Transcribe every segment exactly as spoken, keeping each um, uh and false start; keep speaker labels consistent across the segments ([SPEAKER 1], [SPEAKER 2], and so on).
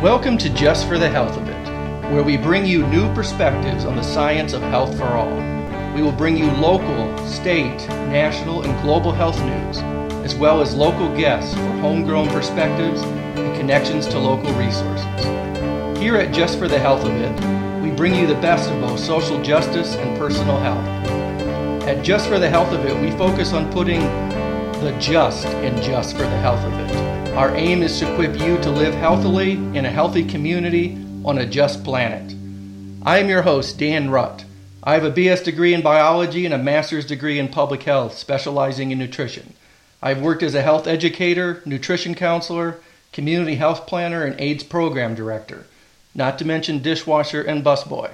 [SPEAKER 1] Welcome to Just for the Health of It, where we bring you new perspectives on the science of health for all. We will bring you local, state, national, and global health news, as well as local guests for homegrown perspectives and connections to local resources. Here at Just for the Health of It, we bring you the best of both social justice and personal health. At Just for the Health of It, we focus on putting the just in Just for the Health of It. Our aim is to equip you to live healthily in a healthy community on a just planet. I am your host, Dan Rutt. I have a B S degree in biology and a master's degree in public health, specializing in nutrition. I've worked as a health educator, nutrition counselor, community health planner, and AIDS program director, not to mention dishwasher and busboy.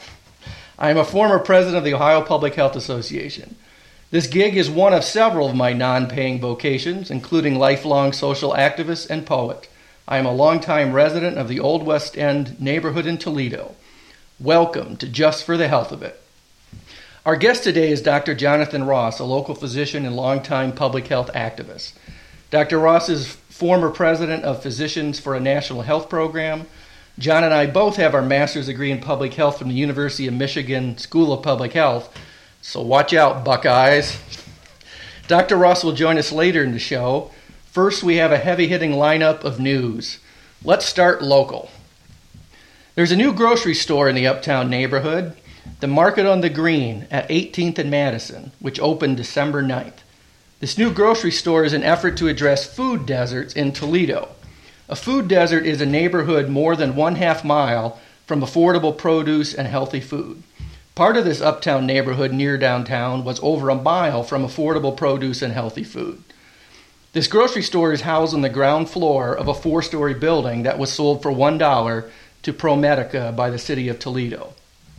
[SPEAKER 1] I am a former president of the Ohio Public Health Association. This gig is one of several of my non-paying vocations, including lifelong social activist and poet. I am a longtime resident of the Old West End neighborhood in Toledo. Welcome to Just for the Health of It. Our guest today is Doctor Jonathan Ross, a local physician and longtime public health activist. Doctor Ross is former president of Physicians for a National Health Program. John and I both have our master's degree in public health from the University of Michigan School of Public Health. So watch out, Buckeyes. Doctor Ross will join us later in the show. First, we have a heavy-hitting lineup of news. Let's start local. There's a new grocery store in the Uptown neighborhood, the Market on the Green at eighteenth and Madison, which opened December ninth. This new grocery store is an effort to address food deserts in Toledo. A food desert is a neighborhood more than one half mile from affordable produce and healthy food. Part of this uptown neighborhood near downtown was over a mile from affordable produce and healthy food. This grocery store is housed on the ground floor of a four-story building that was sold for one dollar to ProMedica by the city of Toledo.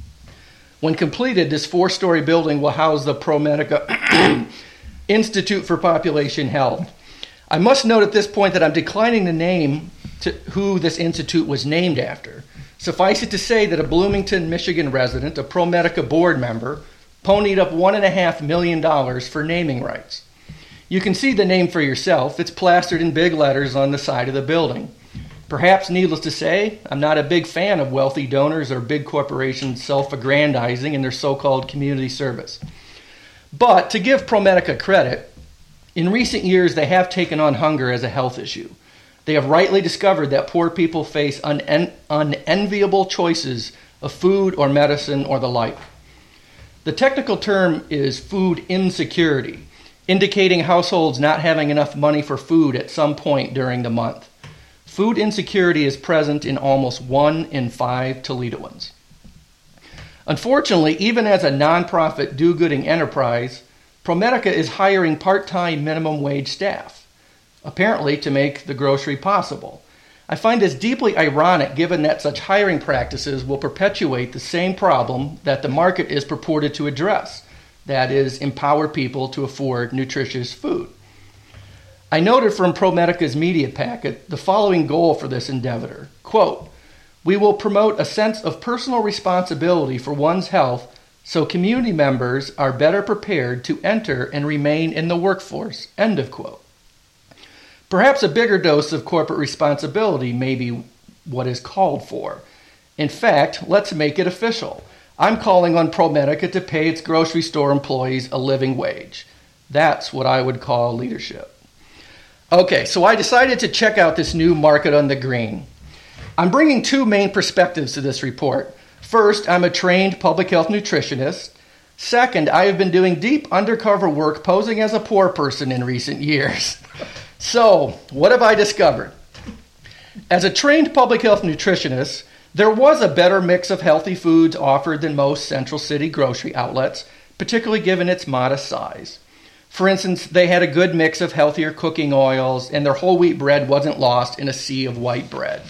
[SPEAKER 1] When completed, this four-story building will house the ProMedica Institute for Population Health. I must note at this point that I'm declining to name to who this institute was named after. Suffice it to say that a Bloomington, Michigan resident, a ProMedica board member, ponied up one and a half million dollars for naming rights. You can see the name for yourself. It's plastered in big letters on the side of the building. Perhaps needless to say, I'm not a big fan of wealthy donors or big corporations self-aggrandizing in their so-called community service. But to give ProMedica credit, in recent years they have taken on hunger as a health issue. They have rightly discovered that poor people face un- unenviable choices of food or medicine or the like. The technical term is food insecurity, indicating households not having enough money for food at some point during the month. Food insecurity is present in almost one in five Toledoans. Unfortunately, even as a nonprofit do-gooding enterprise, ProMedica is hiring part-time minimum wage staff, apparently to make the grocery possible. I find this deeply ironic given that such hiring practices will perpetuate the same problem that the market is purported to address, that is, empower people to afford nutritious food. I noted from ProMedica's media packet the following goal for this endeavor. Quote, "We will promote a sense of personal responsibility for one's health so community members are better prepared to enter and remain in the workforce." End of quote. Perhaps a bigger dose of corporate responsibility may be what is called for. In fact, let's make it official. I'm calling on ProMedica to pay its grocery store employees a living wage. That's what I would call leadership. Okay, so I decided to check out this new Market on the Green. I'm bringing two main perspectives to this report. First, I'm a trained public health nutritionist. Second, I have been doing deep undercover work posing as a poor person in recent years. So, what have I discovered? As a trained public health nutritionist, there was a better mix of healthy foods offered than most central city grocery outlets, particularly given its modest size. For instance, they had a good mix of healthier cooking oils, and their whole wheat bread wasn't lost in a sea of white bread.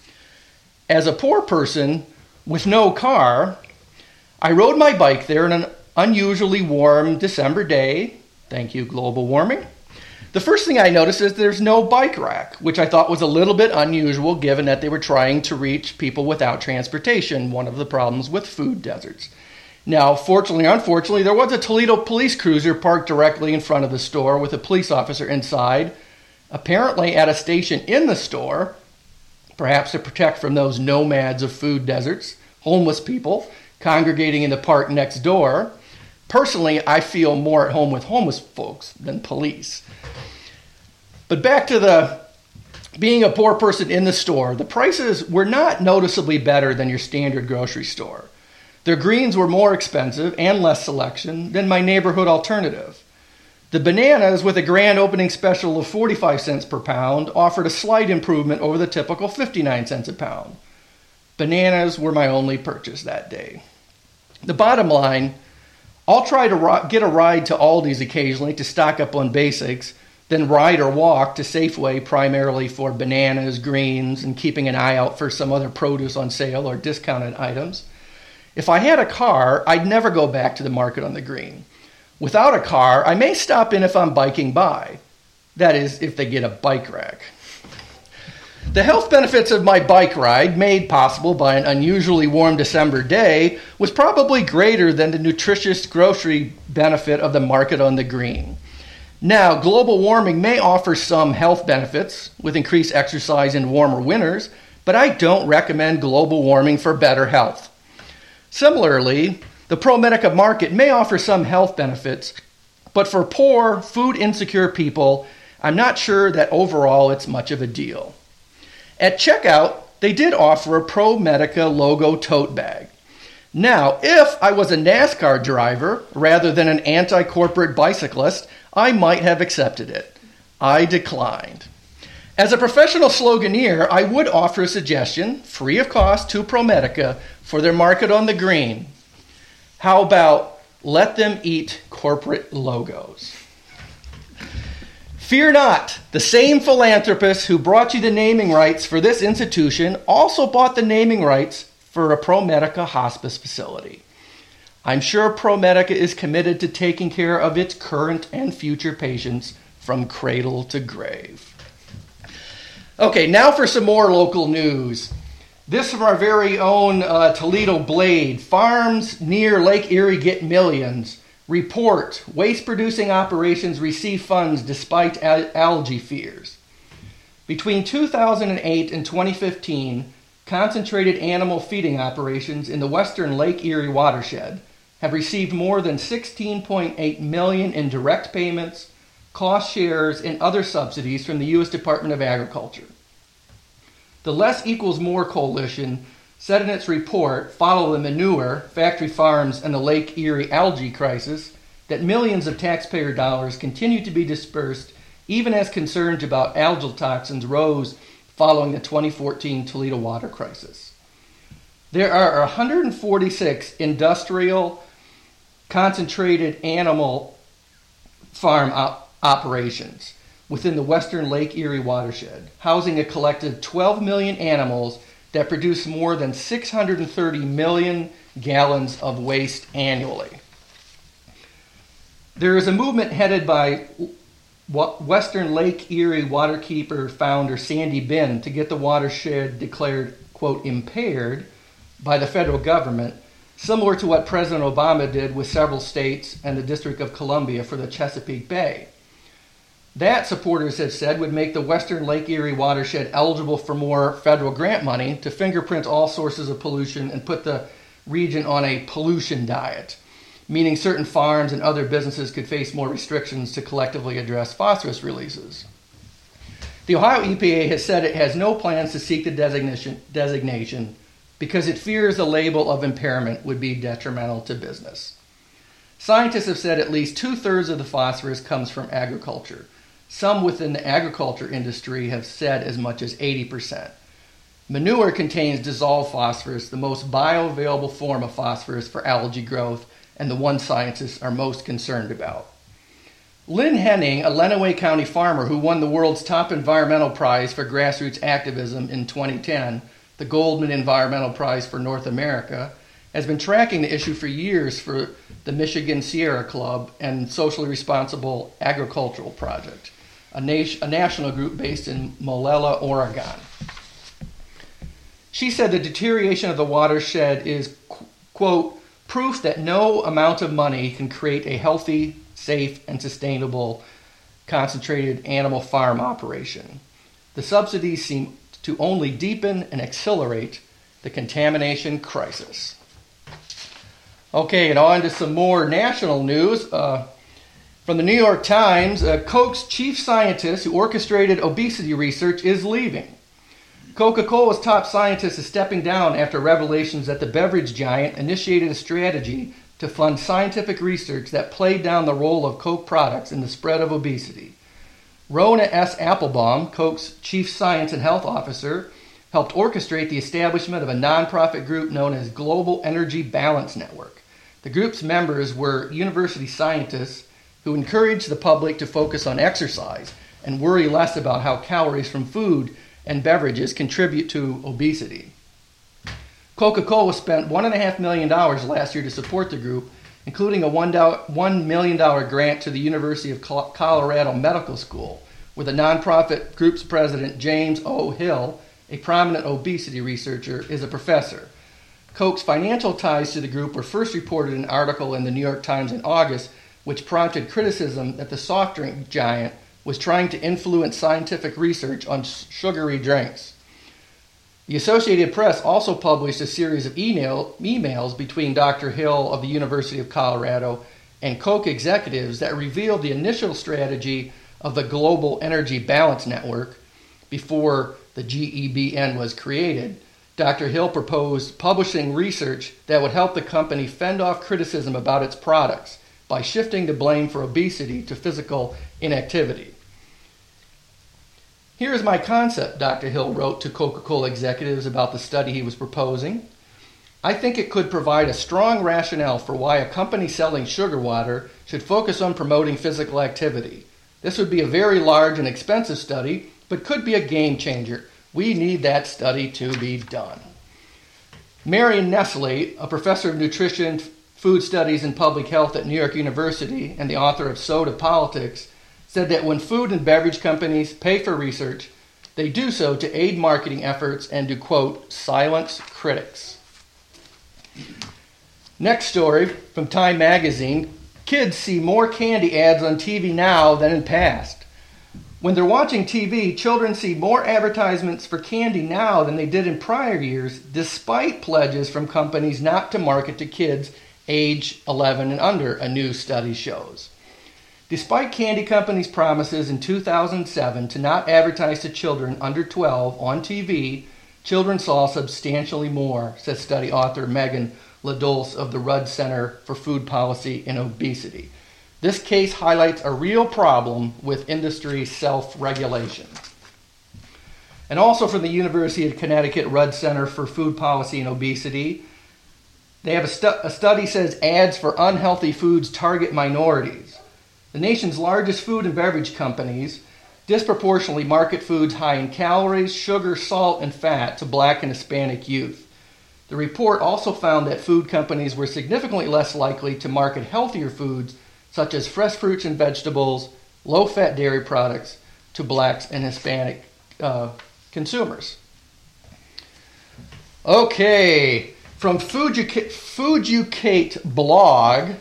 [SPEAKER 1] As a poor person with no car, I rode my bike there on an unusually warm December day. Thank you, global warming. The first thing I noticed is there's no bike rack, which I thought was a little bit unusual given that they were trying to reach people without transportation, one of the problems with food deserts. Now, fortunately or unfortunately, there was a Toledo police cruiser parked directly in front of the store with a police officer inside, apparently at a station in the store, perhaps to protect from those nomads of food deserts, homeless people congregating in the park next door. Personally, I feel more at home with homeless folks than police. But back to the being a poor person in the store, the prices were not noticeably better than your standard grocery store. Their greens were more expensive and less selection than my neighborhood alternative. The bananas, with a grand opening special of forty-five cents per pound, offered a slight improvement over the typical fifty-nine cents a pound. Bananas were my only purchase that day. The bottom line, I'll try to ro- get a ride to Aldi's occasionally to stock up on basics, then ride or walk to Safeway primarily for bananas, greens, and keeping an eye out for some other produce on sale or discounted items. If I had a car, I'd never go back to the market on the green. Without a car, I may stop in if I'm biking by. That is, if they get a bike rack. The health benefits of my bike ride, made possible by an unusually warm December day, was probably greater than the nutritious grocery benefit of the market on the green. Now, global warming may offer some health benefits with increased exercise in warmer winters, but I don't recommend global warming for better health. Similarly, the ProMedica market may offer some health benefits, but for poor, food-insecure people, I'm not sure that overall it's much of a deal. At checkout, they did offer a ProMedica logo tote bag. Now, if I was a NASCAR driver rather than an anti-corporate bicyclist, I might have accepted it. I declined. As a professional sloganeer, I would offer a suggestion, free of cost, to ProMedica for their market on the green. How about let them eat corporate logos? Fear not, the same philanthropist who brought you the naming rights for this institution also bought the naming rights for a ProMedica hospice facility. I'm sure ProMedica is committed to taking care of its current and future patients from cradle to grave. Okay, now for some more local news. This from our very own uh, Toledo Blade. Farms near Lake Erie get millions. Report, waste-producing operations receive funds despite al- algae fears. Between two thousand eight and twenty fifteen, concentrated animal feeding operations in the western Lake Erie watershed have received more than sixteen point eight million dollars in direct payments, cost shares, and other subsidies from the U S Department of Agriculture. The Less Equals More Coalition said in its report, Follow the Manure, Factory Farms, and the Lake Erie Algae Crisis, that millions of taxpayer dollars continue to be dispersed even as concerns about algal toxins rose following the twenty fourteen Toledo water crisis. There are one hundred forty-six industrial concentrated animal farm op- operations within the western Lake Erie watershed, housing a collective twelve million animals that produce more than six hundred thirty million gallons of waste annually. There is a movement headed by Western Lake Erie waterkeeper founder Sandy Bin to get the watershed declared, quote, impaired by the federal government, similar to what President Obama did with several states and the District of Columbia for the Chesapeake Bay. That, supporters have said, would make the western Lake Erie watershed eligible for more federal grant money to fingerprint all sources of pollution and put the region on a pollution diet, meaning certain farms and other businesses could face more restrictions to collectively address phosphorus releases. The Ohio E P A has said it has no plans to seek the designation, designation because it fears the label of impairment would be detrimental to business. Scientists have said at least two-thirds of the phosphorus comes from agriculture. Some within the agriculture industry have said as much as eighty percent. Manure contains dissolved phosphorus, the most bioavailable form of phosphorus for algae growth, and the one scientists are most concerned about. Lynn Henning, a Lenawee County farmer who won the world's top environmental prize for grassroots activism in twenty ten, the Goldman Environmental Prize for North America, has been tracking the issue for years for the Michigan Sierra Club and Socially Responsible Agricultural Project, a, nation, a national group based in Molalla, Oregon. She said the deterioration of the watershed is, quote, proof that no amount of money can create a healthy, safe, and sustainable concentrated animal farm operation. The subsidies seem to only deepen and accelerate the contamination crisis. Okay, and on to some more national news. Uh, from the New York Times, uh, Coke's chief scientist who orchestrated obesity research is leaving. Coca-Cola's top scientist is stepping down after revelations that the beverage giant initiated a strategy to fund scientific research that played down the role of Coke products in the spread of obesity. Rona S. Applebaum, Coke's chief science and health officer, helped orchestrate the establishment of a nonprofit group known as Global Energy Balance Network. The group's members were university scientists who encouraged the public to focus on exercise and worry less about how calories from food and beverages contribute to obesity. Coca-Cola spent one point five million dollars last year to support the group, including a one million dollars grant to the University of Colorado Medical School, where the nonprofit group's president, James O. Hill, a prominent obesity researcher, is a professor. Coke's financial ties to the group were first reported in an article in the New York Times in August, which prompted criticism that the soft drink giant was trying to influence scientific research on sugary drinks. The Associated Press also published a series of email, emails between Doctor Hill of the University of Colorado and Coke executives that revealed the initial strategy of the Global Energy Balance Network before the G E B N was created. Doctor Hill proposed publishing research that would help the company fend off criticism about its products by shifting the blame for obesity to physical inactivity. Here is my concept, Doctor Hill wrote to Coca-Cola executives about the study he was proposing. I think it could provide a strong rationale for why a company selling sugar water should focus on promoting physical activity. This would be a very large and expensive study, but could be a game changer. We need that study to be done. Marion Nestle, a professor of nutrition, food studies, and public health at New York University and the author of Soda Politics, said that when food and beverage companies pay for research, they do so to aid marketing efforts and to, quote, silence critics. Next story from Time Magazine. Kids see more candy ads on T V now than in past. When they're watching T V, children see more advertisements for candy now than they did in prior years, despite pledges from companies not to market to kids age eleven and under, a new study shows. Despite candy companies' promises in two thousand seven to not advertise to children under twelve on T V, children saw substantially more, says study author Megan LaDulce of the Rudd Center for Food Policy and Obesity. This case highlights a real problem with industry self-regulation. And also from the University of Connecticut Rudd Center for Food Policy and Obesity, they have a, stu- a study says ads for unhealthy foods target minorities. The nation's largest food and beverage companies disproportionately market foods high in calories, sugar, salt, and fat to Black and Hispanic youth. The report also found that food companies were significantly less likely to market healthier foods such as fresh fruits and vegetables, low-fat dairy products to Blacks and Hispanic uh, consumers. Okay, from Fooducate blog,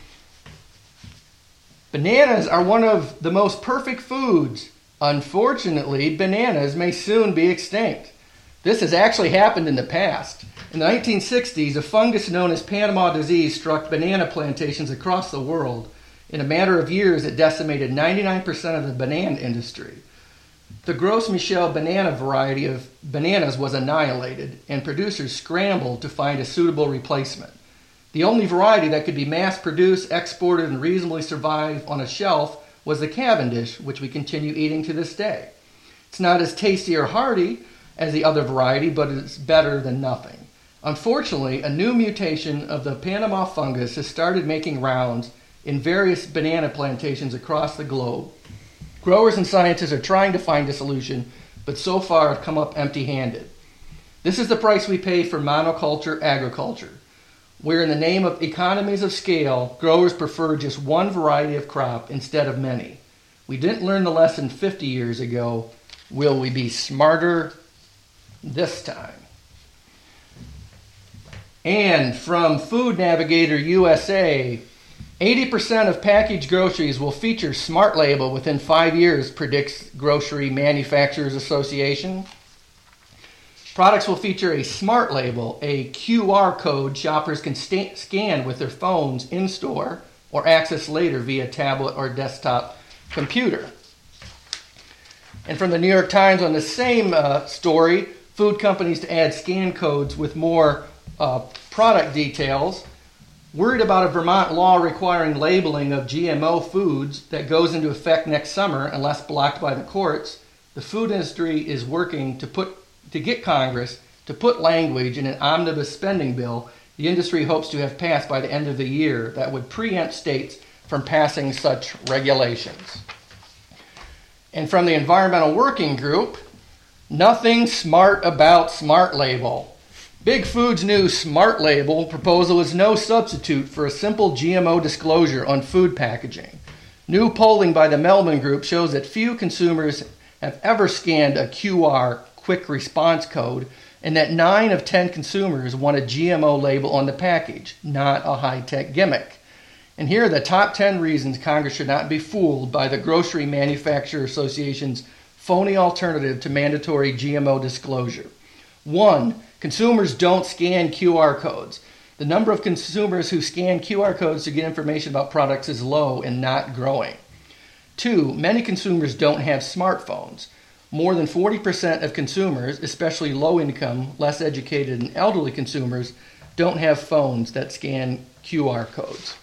[SPEAKER 1] bananas are one of the most perfect foods. Unfortunately, bananas may soon be extinct. This has actually happened in the past. In the nineteen sixties, a fungus known as Panama disease struck banana plantations across the world. In a matter of years, it decimated ninety-nine percent of the banana industry. The Gros Michel banana variety of bananas was annihilated, and producers scrambled to find a suitable replacement. The only variety that could be mass-produced, exported, and reasonably survive on a shelf was the Cavendish, which we continue eating to this day. It's not as tasty or hearty as the other variety, but it's better than nothing. Unfortunately, a new mutation of the Panama fungus has started making rounds in various banana plantations across the globe. Growers and scientists are trying to find a solution, but so far have come up empty-handed. This is the price we pay for monoculture agriculture, where in the name of economies of scale, growers prefer just one variety of crop instead of many. We didn't learn the lesson fifty years ago. Will we be smarter this time? And from Food Navigator U S A, eighty percent of packaged groceries will feature Smart Label within five years, predicts Grocery Manufacturers Association. Products will feature a smart label, a Q R code shoppers can sta- scan with their phones in-store or access later via tablet or desktop computer. And from the New York Times on the same uh, story, food companies to add scan codes with more uh, product details. Worried about a Vermont law requiring labeling of G M O foods that goes into effect next summer unless blocked by the courts, the food industry is working to put to get Congress to put language in an omnibus spending bill the industry hopes to have passed by the end of the year that would preempt states from passing such regulations. And from the Environmental Working Group, nothing smart about Smart Label. Big Food's new Smart Label proposal is no substitute for a simple G M O disclosure on food packaging. New polling by the Melvin Group shows that few consumers have ever scanned a Q R quick response code, and that nine of ten consumers want a G M O label on the package, not a high-tech gimmick. And here are the top ten reasons Congress should not be fooled by the Grocery Manufacturer Association's phony alternative to mandatory G M O disclosure. One, consumers don't scan Q R codes. The number of consumers who scan Q R codes to get information about products is low and not growing. Two, many consumers don't have smartphones. More than forty percent of consumers, especially low-income, less educated, and elderly consumers, don't have phones that scan Q R codes.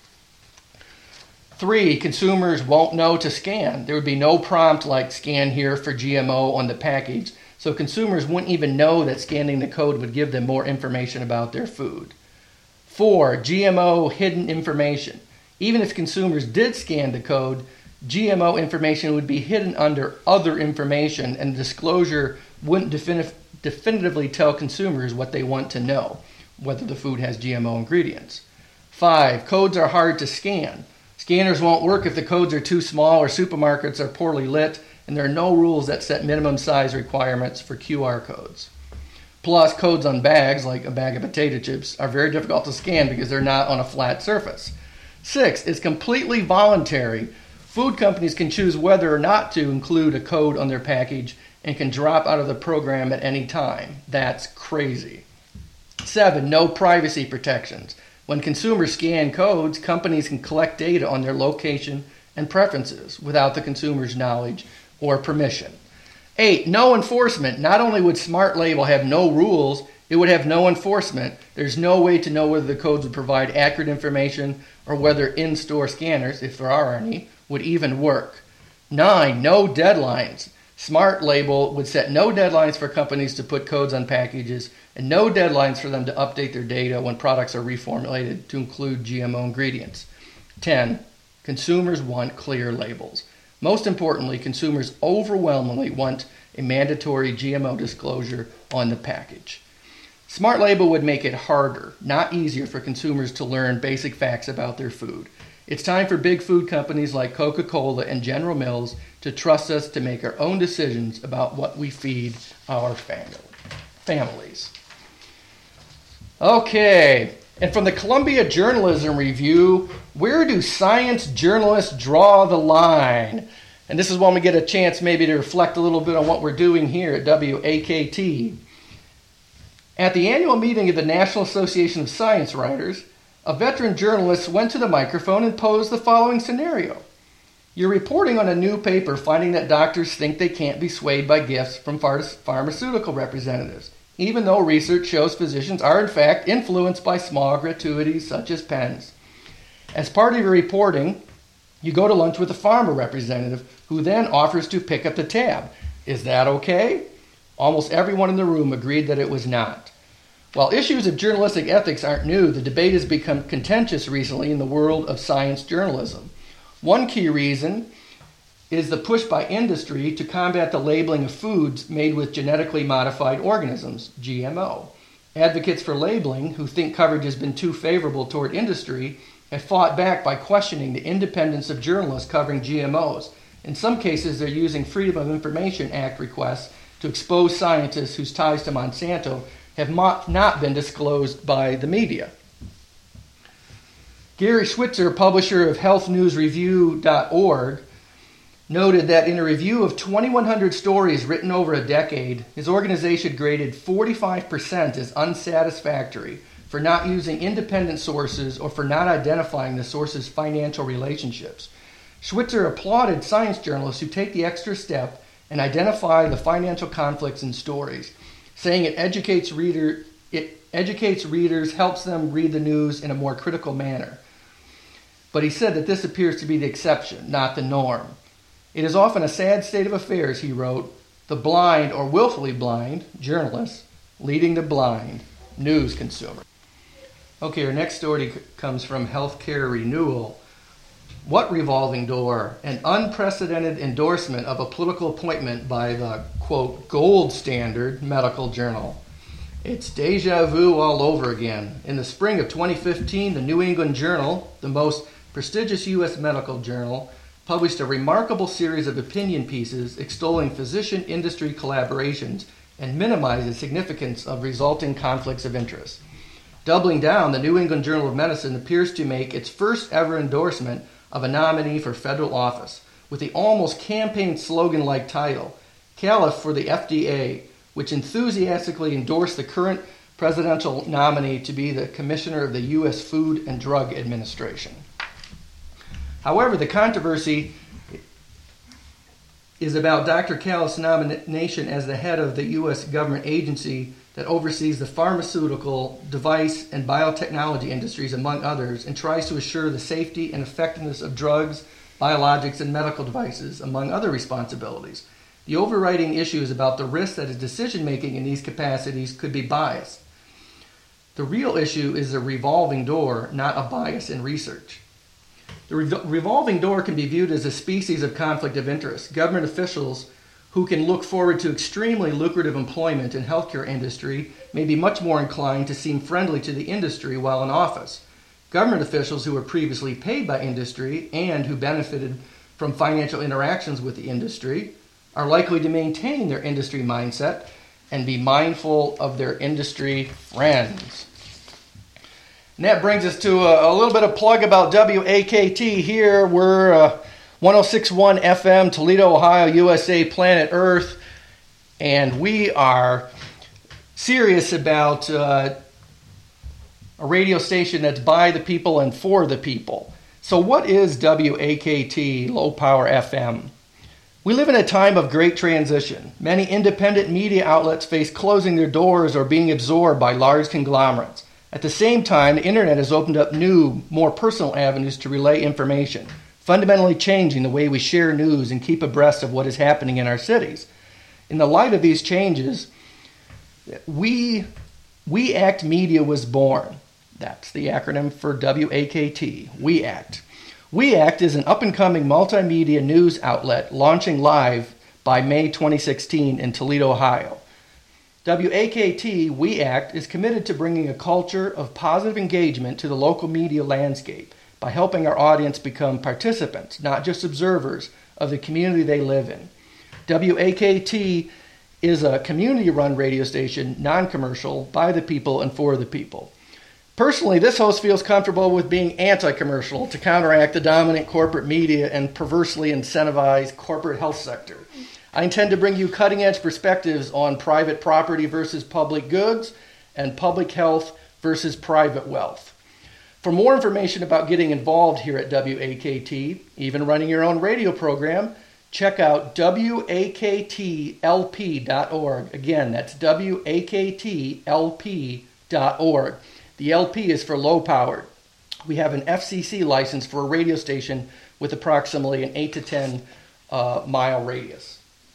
[SPEAKER 1] Three, consumers won't know to scan. There would be no prompt like scan here for G M O on the package, so consumers wouldn't even know that scanning the code would give them more information about their food. Four, G M O hidden information. Even if consumers did scan the code, G M O information would be hidden under other information, and disclosure wouldn't defini- definitively tell consumers what they want to know, whether the food has G M O ingredients. Five, codes are hard to scan. Scanners won't work if the codes are too small or supermarkets are poorly lit, and there are no rules that set minimum size requirements for Q R codes. Plus, codes on bags, like a bag of potato chips, are very difficult to scan because they're not on a flat surface. Six, it's completely voluntary. Food companies can choose whether or not to include a code on their package and can drop out of the program at any time. That's crazy. Seven, no privacy protections. When consumers scan codes, companies can collect data on their location and preferences without the consumer's knowledge or permission. Eight, no enforcement. Not only would Smart Label have no rules, it would have no enforcement. There's no way to know whether the codes would provide accurate information or whether in-store scanners, if there are any, would even work. Nine, no deadlines. Smart Label would set no deadlines for companies to put codes on packages and no deadlines for them to update their data when products are reformulated to include G M O ingredients. Ten, consumers want clear labels. Most importantly, consumers overwhelmingly want a mandatory G M O disclosure on the package. Smart Label would make it harder, not easier, for consumers to learn basic facts about their food. It's time for big food companies like Coca-Cola and General Mills to trust us to make our own decisions about what we feed our family, families. Okay, and from the Columbia Journalism Review, where do science journalists draw the line? And this is when we get a chance maybe to reflect a little bit on what we're doing here at W A K T. At the annual meeting of the National Association of Science Writers, a veteran journalist went to the microphone and posed the following scenario. You're reporting on a new paper finding that doctors think they can't be swayed by gifts from phar- pharmaceutical representatives, even though research shows physicians are in fact influenced by small gratuities such as pens. As part of your reporting, you go to lunch with a pharma representative who then offers to pick up the tab. Is that okay? Almost everyone in the room agreed that it was not. While issues of journalistic ethics aren't new, the debate has become contentious recently in the world of science journalism. One key reason is the push by industry to combat the labeling of foods made with genetically modified organisms, G M O. Advocates for labeling, who think coverage has been too favorable toward industry, have fought back by questioning the independence of journalists covering G M Os. In some cases, they're using Freedom of Information Act requests to expose scientists whose ties to Monsanto have not been disclosed by the media. Gary Schwitzer, publisher of health news review dot org, noted that in a review of twenty-one hundred stories written over a decade, his organization graded forty-five percent as unsatisfactory for not using independent sources or for not identifying the source's financial relationships. Schweitzer applauded science journalists who take the extra step and identify the financial conflicts in stories, saying it educates reader it educates readers, helps them read the news in a more critical manner. But he said that this appears to be the exception, not the norm. It is often a sad state of affairs, he wrote, the blind or willfully blind journalists leading the blind news consumer. Okay, our next story comes from Healthcare Renewal. What revolving door? An unprecedented endorsement of a political appointment by the, quote, gold standard medical journal. It's deja vu all over again. In the spring of twenty fifteen, the New England Journal, the most prestigious U S medical journal, published a remarkable series of opinion pieces extolling physician-industry collaborations and minimizing the significance of resulting conflicts of interest. Doubling down, the New England Journal of Medicine appears to make its first ever endorsement of a nominee for federal office, with the almost campaign slogan-like title, Caliph for the F D A, which enthusiastically endorsed the current presidential nominee to be the Commissioner of the U S Food and Drug Administration. However, the controversy is about Doctor Caliph's nomination as the head of the U S government agency that oversees the pharmaceutical, device, and biotechnology industries, among others, and tries to assure the safety and effectiveness of drugs, biologics, and medical devices, among other responsibilities. The overriding issue is about the risk that his decision-making in these capacities could be biased. The real issue is a revolving door, not a bias in research. The re- revolving door can be viewed as a species of conflict of interest. Government officials who can look forward to extremely lucrative employment in healthcare industry may be much more inclined to seem friendly to the industry while in office. Government officials who were previously paid by industry and who benefited from financial interactions with the industry are likely to maintain their industry mindset and be mindful of their industry friends. And that brings us to a, a little bit of plug about W A K T here. We're uh, one oh six point one F M, Toledo, Ohio, U S A, planet Earth. And we are serious about uh, a radio station that's by the people and for the people. So what is W A K T, Low Power F M? We live in a time of great transition. Many independent media outlets face closing their doors or being absorbed by large conglomerates. At the same time, the internet has opened up new, more personal avenues to relay information, fundamentally changing the way we share news and keep abreast of what is happening in our cities. In the light of these changes, we, We Act Media was born. That's the acronym for W A K T, We Act. We Act is an up-and-coming multimedia news outlet launching live by May twenty sixteen in Toledo, Ohio. W A K T, We Act, is committed to bringing a culture of positive engagement to the local media landscape by helping our audience become participants, not just observers, of the community they live in. W A K T is a community-run radio station, non-commercial, by the people and for the people. Personally, this host feels comfortable with being anti-commercial to counteract the dominant corporate media and perversely incentivized corporate health sector. I intend to bring you cutting-edge perspectives on private property versus public goods and public health versus private wealth. For more information about getting involved here at W A K T, even running your own radio program, check out W A K T L P dot org. Again, that's W A K T L P dot org. The L P is for low powered. We have an F C C license for a radio station with approximately an eight to ten uh, mile radius.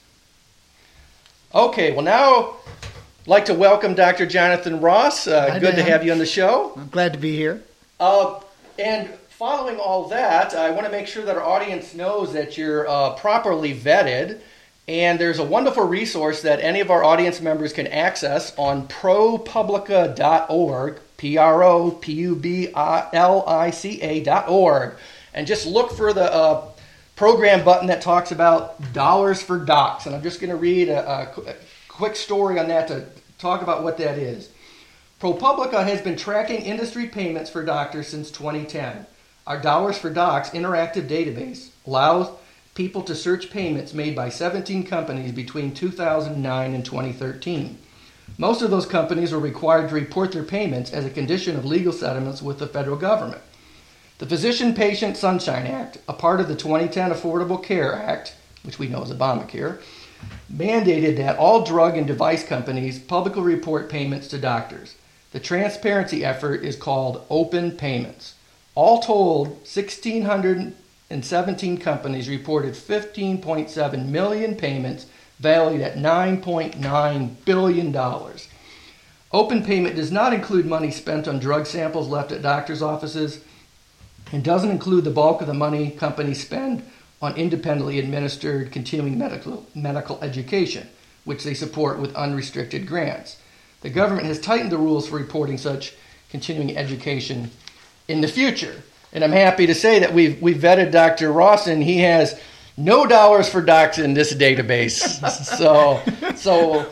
[SPEAKER 1] Okay, well now I'd like to welcome Doctor Jonathan Ross. Uh,
[SPEAKER 2] Hi,
[SPEAKER 1] good
[SPEAKER 2] Dan.
[SPEAKER 1] to have you on the show.
[SPEAKER 2] I'm glad to be here.
[SPEAKER 1] Uh, and following all that, I want to make sure that our audience knows that you're uh, properly vetted. And there's a wonderful resource that any of our audience members can access on pro publica dot org, P R O P U B L I C A dot org. And just look for the uh, program button that talks about dollars for docs. And I'm just going to read a, a, a quick story on that to talk about what that is. ProPublica has been tracking industry payments for doctors since twenty ten. Our Dollars for Docs interactive database allows people to search payments made by seventeen companies between two thousand nine and twenty thirteen. Most of those companies were required to report their payments as a condition of legal settlements with the federal government. The Physician Patient Sunshine Act, a part of the twenty ten Affordable Care Act, which we know as Obamacare, mandated that all drug and device companies publicly report payments to doctors. The transparency effort is called Open Payments. All told, one thousand six hundred seventeen companies reported fifteen point seven million payments valued at nine point nine billion dollars. Open payment does not include money spent on drug samples left at doctors' offices and doesn't include the bulk of the money companies spend on independently administered continuing medical, medical education, which they support with unrestricted grants. The government has tightened the rules for reporting such continuing education in the future. And I'm happy to say that we've, we've vetted Doctor Rawson. He has no dollars for docs in this database. so, so,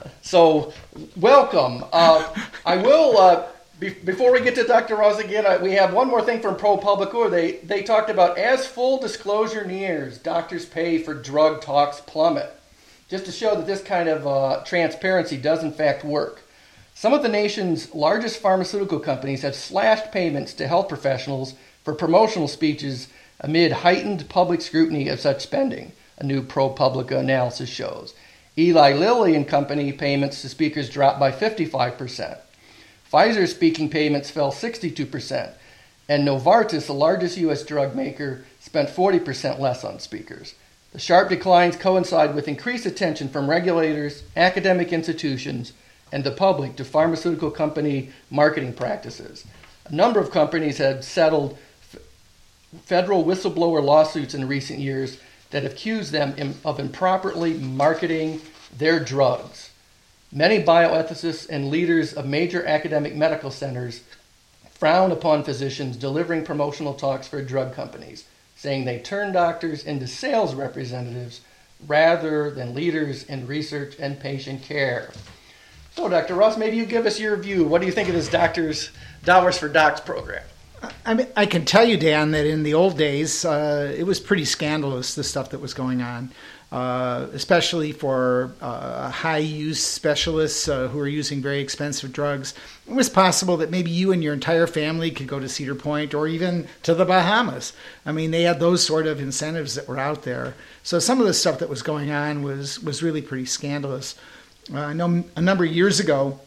[SPEAKER 1] so welcome. Uh, I will, uh, be, before we get to Doctor Rawson again, uh, we have one more thing from ProPublica. They, they talked about, as full disclosure nears, doctors pay for drug talks plummet. Just to show that this kind of uh, transparency does in fact work. Some of the nation's largest pharmaceutical companies have slashed payments to health professionals for promotional speeches amid heightened public scrutiny of such spending, a new ProPublica analysis shows. Eli Lilly and Company payments to speakers dropped by fifty-five percent. Pfizer's speaking payments fell sixty-two percent, and Novartis, the largest U S drug maker, spent forty percent less on speakers. The sharp declines coincide with increased attention from regulators, academic institutions, and the public to pharmaceutical company marketing practices. A number of companies have settled f- federal whistleblower lawsuits in recent years that have accused them im- of improperly marketing their drugs. Many bioethicists and leaders of major academic medical centers frown upon physicians delivering promotional talks for drug companies, saying they turn doctors into sales representatives rather than leaders in research and patient care. So, Doctor Ross, maybe you give us your view. What do you think of this Doctors Dollars for Docs program?
[SPEAKER 2] I mean, I can tell you, Dan, that in the old days, uh, it was pretty scandalous, the stuff that was going on, uh, especially for uh, high-use specialists uh, who are using very expensive drugs. It was possible that maybe you and your entire family could go to Cedar Point or even to the Bahamas. I mean, they had those sort of incentives that were out there. So some of the stuff that was going on was, was really pretty scandalous. Uh, I know a number of years ago,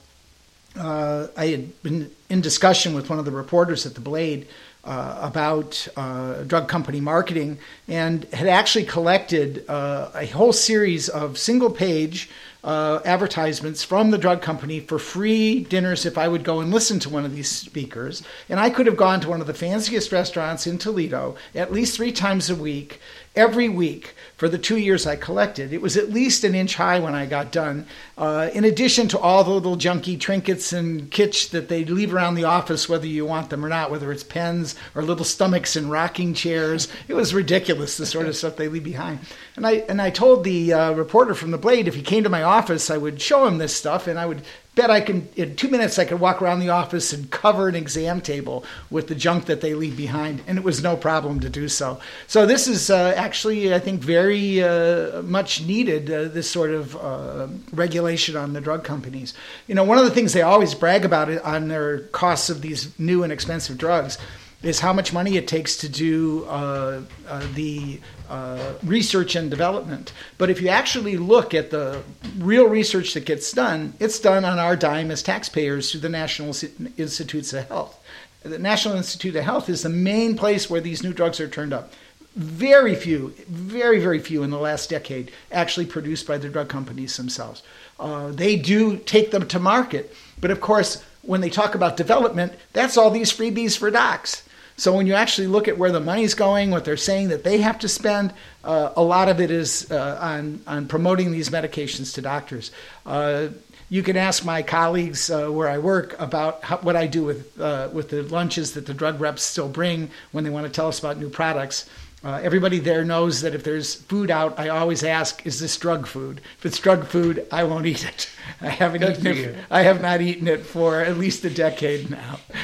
[SPEAKER 2] uh, I had been in discussion with one of the reporters at the Blade uh, about uh, drug company marketing and had actually collected uh, a whole series of single-page uh, advertisements from the drug company for free dinners if I would go and listen to one of these speakers. And I could have gone to one of the fanciest restaurants in Toledo at least three times a week, every week, for the two years I collected. It was at least an inch high when I got done, uh, in addition to all the little junky trinkets and kitsch that they leave around the office, whether you want them or not, whether it's pens or little stomachs and rocking chairs. It was ridiculous, the sort of stuff they leave behind. And I and I told the uh, reporter from the Blade, if he came to my office, I would show him this stuff, and I would bet I can, in two minutes, I could walk around the office and cover an exam table with the junk that they leave behind, and it was no problem to do so. So this is uh, actually, I think, very uh, much needed, uh, this sort of uh, regulation on the drug companies. You know, one of the things they always brag about it on their costs of these new and expensive drugs is how much money it takes to do uh, uh, the uh, research and development. But if you actually look at the real research that gets done, it's done on our dime as taxpayers through the National Institutes of Health. The National Institute of Health is the main place where these new drugs are turned up. Very few, very, very few in the last decade actually produced by the drug companies themselves. Uh, they do take them to market, but of course, when they talk about development, that's all these freebies for docs. So when you actually look at where the money's going, what they're saying that they have to spend, uh, a lot of it is uh, on, on promoting these medications to doctors. Uh, you can ask my colleagues uh, where I work about how, what I do with, uh, with the lunches that the drug reps still bring when they want to tell us about new products. Uh, everybody there knows that if there's food out, I always ask, is this drug food? If it's drug food, I won't eat it. I haven't eaten it. I have not eaten it for at least a decade now.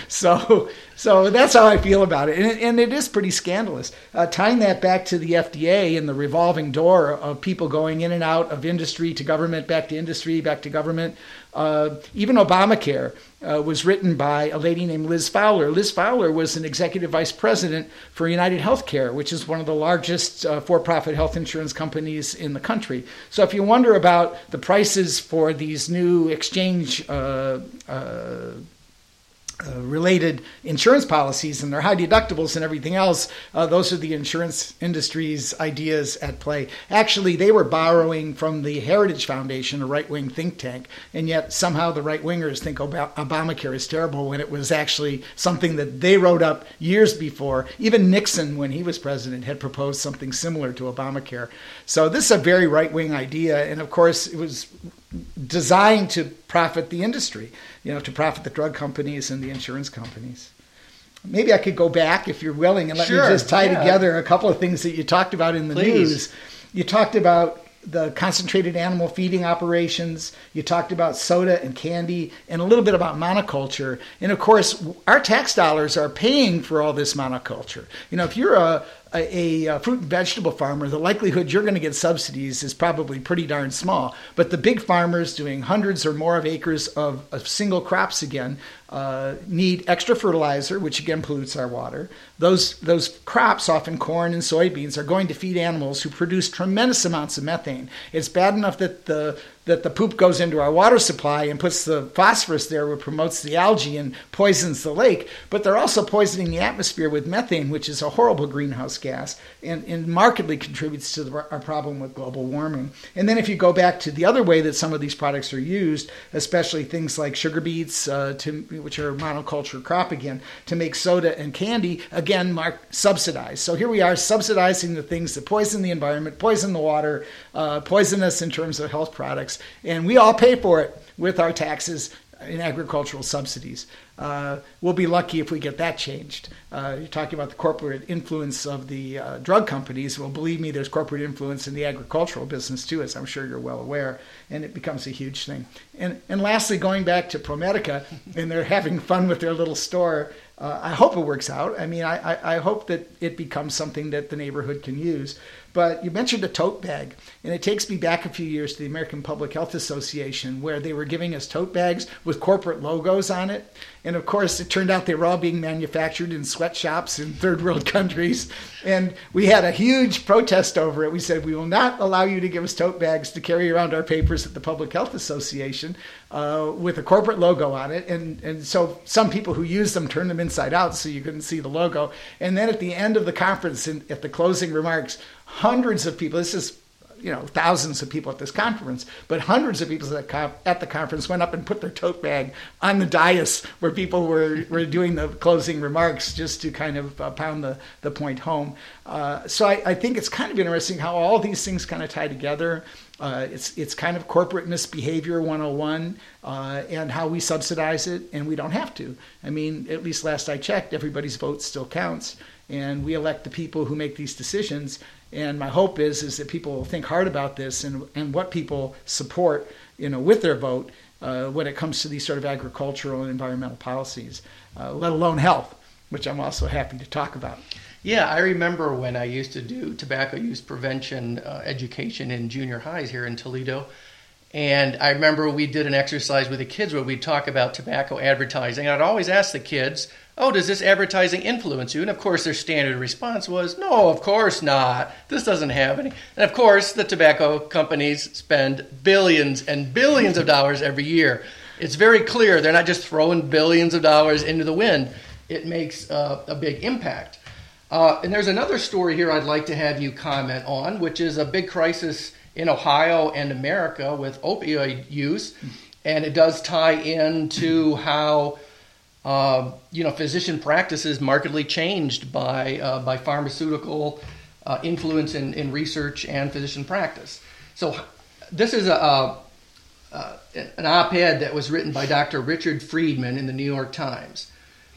[SPEAKER 2] so, so that's how I feel about it, and, and it is pretty scandalous. Uh, tying that back to the F D A and the revolving door of people going in and out of industry to government, back to industry, back to government. Uh, even Obamacare uh, was written by a lady named Liz Fowler. Liz Fowler was an executive vice president for United Healthcare, which is one of the largest uh, for-profit health insurance companies in the country. So if you wonder about the prices for these new exchange uh, uh, Uh, related insurance policies and their high deductibles and everything else, uh, those are the insurance industry's ideas at play. Actually, they were borrowing from the Heritage Foundation, a right-wing think tank, and yet somehow the right-wingers think Ob- Obamacare is terrible when it was actually something that they wrote up years before. Even Nixon, when he was president, had proposed something similar to Obamacare. So this is a very right-wing idea, and of course it was designed to profit the industry, you know, to profit the drug companies and the insurance companies. Maybe I could go back, if you're willing, and let
[SPEAKER 1] sure,
[SPEAKER 2] me just tie
[SPEAKER 1] yeah.
[SPEAKER 2] together a couple of things that you talked about in the
[SPEAKER 1] Please.
[SPEAKER 2] news. You talked about the concentrated animal feeding operations. You talked about soda and candy, and a little bit about monoculture. And of course, our tax dollars are paying for all this monoculture. You know, if you're a A, a fruit and vegetable farmer, the likelihood you're going to get subsidies is probably pretty darn small. But the big farmers doing hundreds or more of acres of, of single crops again uh, need extra fertilizer, which again pollutes our water. Those those crops, often corn and soybeans, are going to feed animals who produce tremendous amounts of methane. It's bad enough that the that the poop goes into our water supply and puts the phosphorus there, which promotes the algae and poisons the lake. But they're also poisoning the atmosphere with methane, which is a horrible greenhouse gas and, and markedly contributes to the, our problem with global warming. And then if you go back to the other way that some of these products are used, especially things like sugar beets, uh, to, which are a monoculture crop again, to make soda and candy, again, mark, subsidized. So here we are subsidizing the things that poison the environment, poison the water, uh, poison us in terms of health products. And we all pay for it with our taxes in agricultural subsidies. Uh, we'll be lucky if we get that changed. Uh, you're talking about the corporate influence of the uh, drug companies. Well, believe me, there's corporate influence in the agricultural business too, as I'm sure you're well aware, and it becomes a huge thing. And and lastly, going back to ProMedica, and they're having fun with their little store, uh, I hope it works out. I mean, I, I, I hope that it becomes something that the neighborhood can use. But you mentioned a tote bag, and it takes me back a few years to the American Public Health Association, where they were giving us tote bags with corporate logos on it. And of course, it turned out they were all being manufactured in sweatshops in third world countries. And we had a huge protest over it. We said, we will not allow you to give us tote bags to carry around our papers at the Public Health Association uh, with a corporate logo on it. And, and so some people who used them turned them inside out so you couldn't see the logo. And then at the end of the conference, in, at the closing remarks, hundreds of people, this is, you know, thousands of people at this conference, but hundreds of people at, the at the conference went up and put their tote bag on the dais where people were, were doing the closing remarks, just to kind of uh, pound the, the point home. Uh, so I, I think it's kind of interesting how all these things kind of tie together. Uh, it's it's kind of corporate misbehavior one oh one, uh, and how we subsidize it, and we don't have to. I mean, at least last I checked, everybody's vote still counts, and we elect the people who make these decisions. And my hope is is that people will think hard about this and, and what people support, you know, with their vote uh, when it comes to these sort of agricultural and environmental policies, uh, let alone health, which I'm also happy to talk about.
[SPEAKER 1] Yeah, I remember when I used to do tobacco use prevention uh, education in junior highs here in Toledo. And I remember we did an exercise with the kids where we'd talk about tobacco advertising. I'd always ask the kids, oh, does this advertising influence you? And of course, their standard response was, no, of course not. This doesn't have any. And of course, the tobacco companies spend billions and billions of dollars every year. It's very clear they're not just throwing billions of dollars into the wind. It makes uh, a big impact. Uh, and there's another story here I'd like to have you comment on, which is a big crisis in Ohio and America with opioid use. And it does tie into how Uh, you know, physician practice is markedly changed by uh, by pharmaceutical uh, influence in, in research and physician practice. So this is a, a, a an op-ed that was written by Doctor Richard Friedman in the New York Times.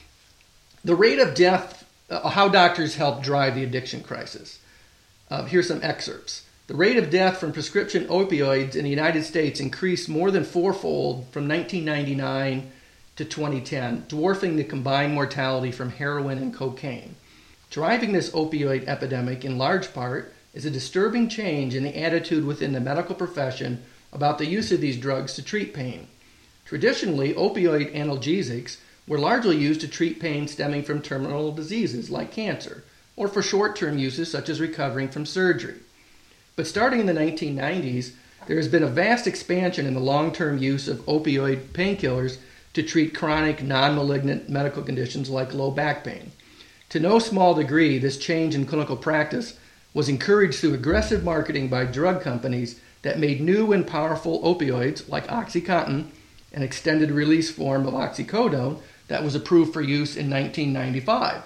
[SPEAKER 1] The rate of death, uh, how doctors help drive the addiction crisis. Uh, here's some excerpts. The rate of death from prescription opioids in the United States increased more than fourfold from nineteen ninety-nine to twenty ten, dwarfing the combined mortality from heroin and cocaine. Driving this opioid epidemic in large part is a disturbing change in the attitude within the medical profession about the use of these drugs to treat pain. Traditionally, opioid analgesics were largely used to treat pain stemming from terminal diseases like cancer, or for short-term uses such as recovering from surgery. But starting in the nineteen nineties, there has been a vast expansion in the long-term use of opioid painkillers to treat chronic, non-malignant medical conditions like low back pain. To no small degree, this change in clinical practice was encouraged through aggressive marketing by drug companies that made new and powerful opioids like OxyContin, an extended-release form of oxycodone that was approved for use in nineteen ninety-five.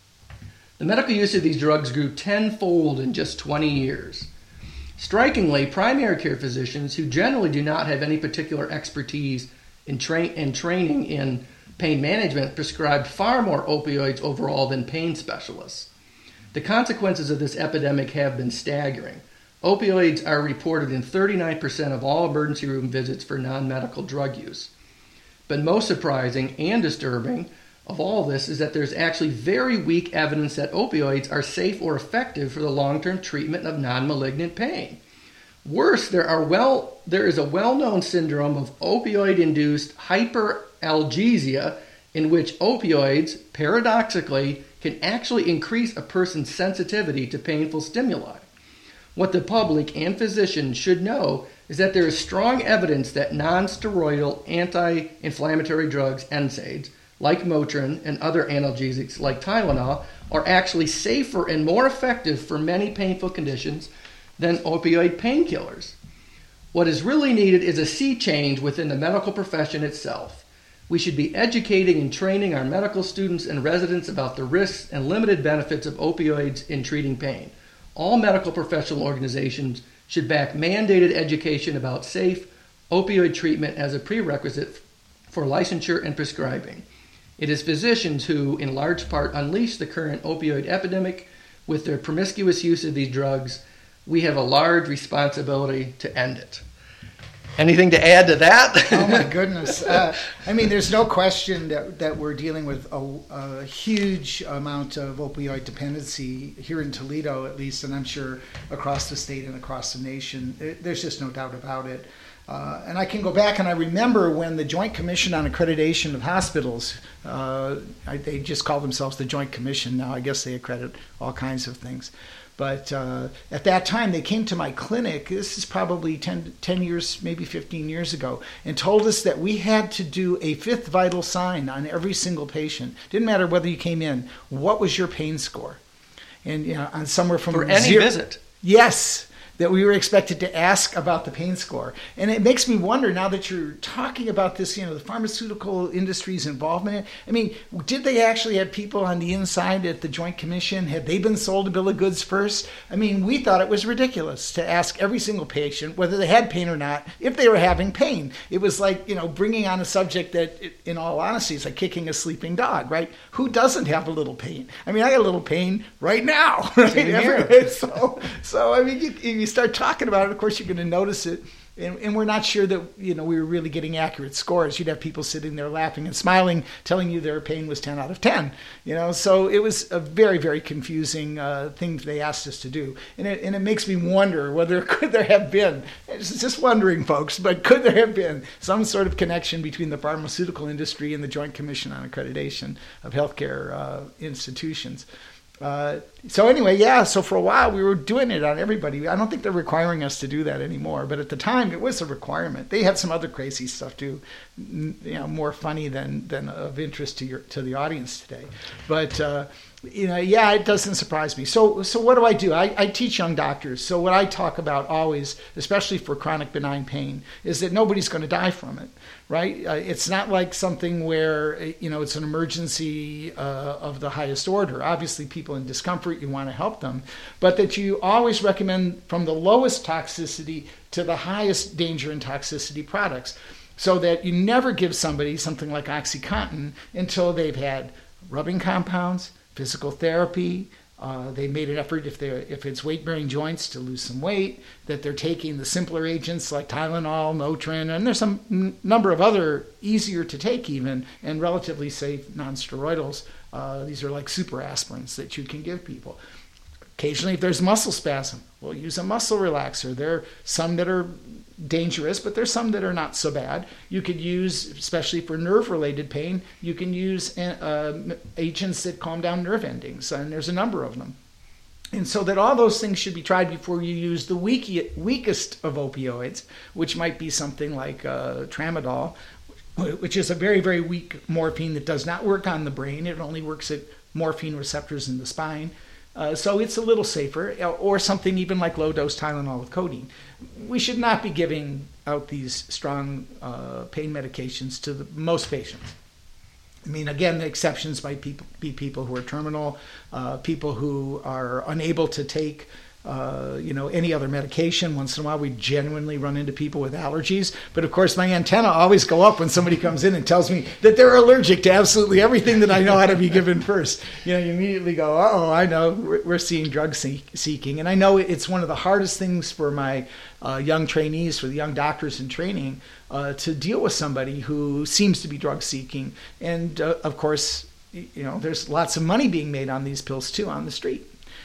[SPEAKER 1] The medical use of these drugs grew tenfold in just twenty years. Strikingly, primary care physicians, who generally do not have any particular expertise in, tra- in training in pain management, prescribed far more opioids overall than pain specialists. The consequences of this epidemic have been staggering. Opioids are reported in thirty-nine percent of all emergency room visits for non-medical drug use. But most surprising and disturbing of all this is that there's actually very weak evidence that opioids are safe or effective for the long-term treatment of non-malignant pain. Worse, there are well there is a well-known syndrome of opioid-induced hyperalgesia in which opioids, paradoxically, can actually increase a person's sensitivity to painful stimuli. What the public and physicians should know is that there is strong evidence that non-steroidal anti-inflammatory drugs, N SAIDs, like Motrin and other analgesics like Tylenol, are actually safer and more effective for many painful conditions than opioid painkillers. What is really needed is a sea change within the medical profession itself. We should be educating and training our medical students and residents about the risks and limited benefits of opioids in treating pain. All medical professional organizations should back mandated education about safe opioid treatment as a prerequisite for licensure and prescribing. It is physicians who, in large part, unleash the current opioid epidemic with their promiscuous use of these drugs. We have a large responsibility to end it. Anything to add to that?
[SPEAKER 2] Oh my goodness. Uh, I mean, there's no question that, that we're dealing with a, a huge amount of opioid dependency here in Toledo, at least, and I'm sure across the state and across the nation. It, there's just no doubt about it. Uh, and I can go back and I remember when the Joint Commission on Accreditation of Hospitals, uh, I, they just call themselves the Joint Commission now. I guess they accredit all kinds of things. But uh, at that time, they came to my clinic, this is probably ten, ten years, maybe fifteen years ago, and told us that we had to do a fifth vital sign on every single patient. Didn't matter whether you came in. What was your pain score? And you know, on somewhere from
[SPEAKER 1] For any
[SPEAKER 2] zero,
[SPEAKER 1] visit.
[SPEAKER 2] Yes. That we were expected to ask about the pain score. And it makes me wonder, now that you're talking about this, you know, the pharmaceutical industry's involvement in it, I mean, did they actually have people on the inside at the Joint Commission? Had they been sold a bill of goods first? I mean, we thought it was ridiculous to ask every single patient whether they had pain or not, if they were having pain. It was like, you know, bringing on a subject that, in all honesty, is like kicking a sleeping dog, right? Who doesn't have a little pain? I mean, I got a little pain right now, right? Every, so, so, I mean, you, you You start talking about it, of course, you're going to notice it. And, and we're not sure that, you know, we were really getting accurate scores. You'd have people sitting there laughing and smiling, telling you their pain was ten out of ten. You know, so it was a very, very confusing uh, thing they asked us to do. And it, and it makes me wonder whether could there have been, it's just wondering, folks, but could there have been some sort of connection between the pharmaceutical industry and the Joint Commission on Accreditation of Healthcare uh, Institutions? Uh, so anyway, yeah, so for a while we were doing it on everybody. I don't think they're requiring us to do that anymore, but at the time it was a requirement. They had some other crazy stuff too, you know, more funny than, than of interest to your to the audience today. But uh, you know, yeah, it doesn't surprise me. So so what do I do? I, I teach young doctors. So what I talk about always, especially for chronic benign pain, is that nobody's going to die from it. Right? Uh, it's not like something where, you know, it's an emergency uh, of the highest order. Obviously, people in discomfort, you want to help them. But that you always recommend from the lowest toxicity to the highest danger and toxicity products. So that you never give somebody something like OxyContin until they've had rubbing compounds, physical therapy, Uh, they made an effort, if they're if it's weight-bearing joints, to lose some weight, that they're taking the simpler agents like Tylenol, Motrin, and there's some n- number of other easier to take even and relatively safe non-steroidals. Uh, these are like super aspirins that you can give people. Occasionally, if there's muscle spasm, we'll use a muscle relaxer. There are some that are dangerous, but there's some that are not so bad. You could use, especially for nerve-related pain, you can use uh, agents that calm down nerve endings, and there's a number of them. And so that all those things should be tried before you use the weak, weakest of opioids, which might be something like uh, tramadol, which is a very, very weak morphine that does not work on the brain. It only works at morphine receptors in the spine. Uh, so it's a little safer, or something even like low-dose Tylenol with codeine. We should not be giving out these strong uh, pain medications to the, most patients. I mean, again, the exceptions might be, be people who are terminal, uh, people who are unable to take Uh, you know, any other medication. Once in a while, we genuinely run into people with allergies. But of course, my antenna always go up when somebody comes in and tells me that they're allergic to absolutely everything that I know how to be given first. You know, you immediately go, oh, I know, we're, we're seeing drug seek- seeking. And I know it's one of the hardest things for my uh, young trainees, for the young doctors in training, uh, to deal with somebody who seems to be drug seeking. And uh, of course, you know, there's lots of money being made on these pills too on the street.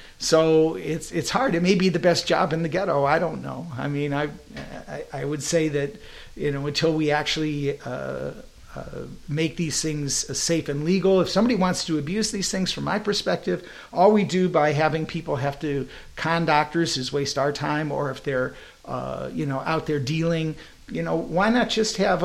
[SPEAKER 2] So it's it's hard. It may be the best job in the ghetto. I don't know. I mean, I I, I would say that, you know, until we actually uh, uh, make these things safe and legal, if somebody wants to abuse these things, from my perspective, all we do by having people have to con doctors is waste our time. Or if they're uh, you know out there dealing, you know, why not just have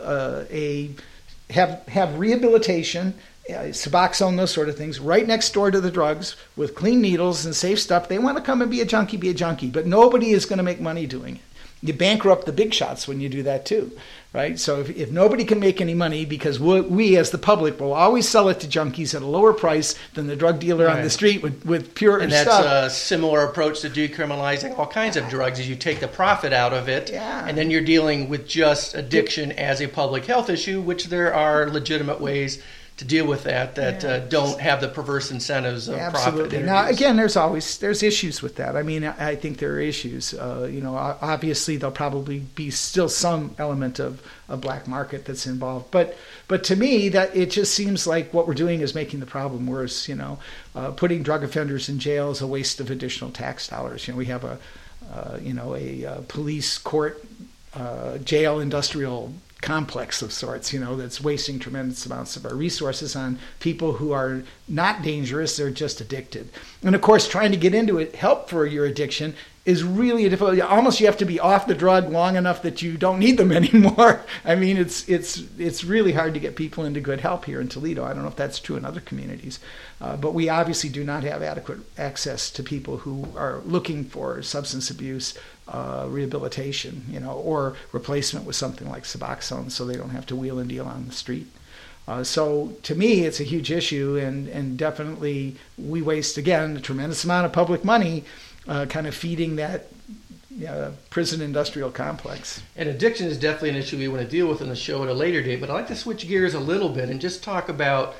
[SPEAKER 2] a a, a have have rehabilitation. Uh, Suboxone, those sort of things, right next door to the drugs with clean needles and safe stuff. They want to come and be a junkie, be a junkie, but nobody is going to make money doing it. You bankrupt the big shots when you do that too, right? So if, if nobody can make any money, because we, we as the public will always sell it to junkies at a lower price than the drug dealer right on the street with, with pure
[SPEAKER 1] and
[SPEAKER 2] stuff.
[SPEAKER 1] And that's a similar approach to decriminalizing all kinds of drugs, is you take the profit out of it,
[SPEAKER 2] yeah.
[SPEAKER 1] and then you're dealing with just addiction as a public health issue, which there are legitimate ways to deal with that that yeah. uh, don't have the perverse incentives of
[SPEAKER 2] Absolutely.
[SPEAKER 1] profit.
[SPEAKER 2] Now, again, there's always there's issues with that. I mean, I, I think there are issues. Uh, you know, obviously there'll probably be still some element of a black market that's involved. But but to me, that it just seems like what we're doing is making the problem worse. You know, uh, putting drug offenders in jail is a waste of additional tax dollars. You know, we have a uh, you know a, a police court uh, jail industrial complex of sorts, you know, that's wasting tremendous amounts of our resources on people who are not dangerous, they're just addicted. And of course, trying to get into it, help for your addiction, is really difficult. Almost you have to be off the drug long enough that you don't need them anymore. I mean, it's it's it's really hard to get people into good help here in Toledo. I don't know if that's true in other communities. Uh, but we obviously do not have adequate access to people who are looking for substance abuse uh, rehabilitation, you know, or replacement with something like Suboxone, so they don't have to wheel and deal on the street. Uh, so to me, it's a huge issue, and, and definitely we waste, again, a tremendous amount of public money uh, kind of feeding that uh, prison industrial complex.
[SPEAKER 1] And addiction is definitely an issue we want to deal with in the show at a later date, but I'd like to switch gears a little bit and just talk about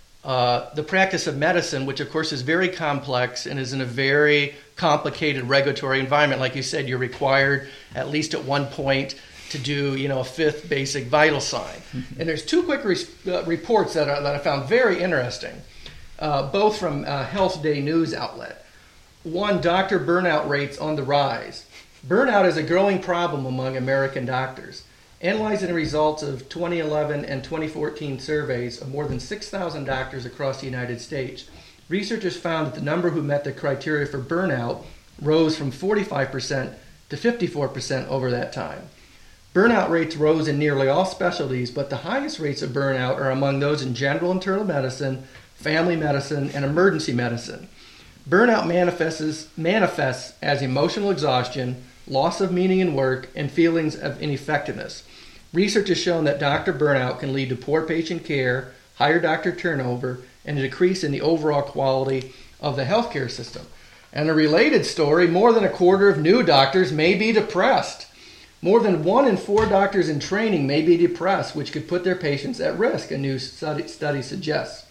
[SPEAKER 1] uh, the practice of medicine, which of course is very complex and is in a very complicated regulatory environment. Like you said, you're required at least at one point to do, you know, a fifth basic vital sign. Mm-hmm. And there's two quick re- uh, reports that, are, that I found very interesting, uh, both from uh, Health Day news outlet. One, doctor burnout rates on the rise. Burnout is a growing problem among American doctors. Analyzing the results of twenty eleven and twenty fourteen surveys of more than six thousand doctors across the United States, researchers found that the number who met the criteria for burnout rose from forty-five percent to fifty-four percent over that time. Burnout rates rose in nearly all specialties, but the highest rates of burnout are among those in general internal medicine, family medicine, and emergency medicine. Burnout manifests, manifests as emotional exhaustion, loss of meaning in work, and feelings of ineffectiveness. Research has shown that doctor burnout can lead to poor patient care, higher doctor turnover, and a decrease in the overall quality of the healthcare system. And a related story, more than a quarter of new doctors may be depressed. More than one in four doctors in training may be depressed, which could put their patients at risk, a new study, study suggests.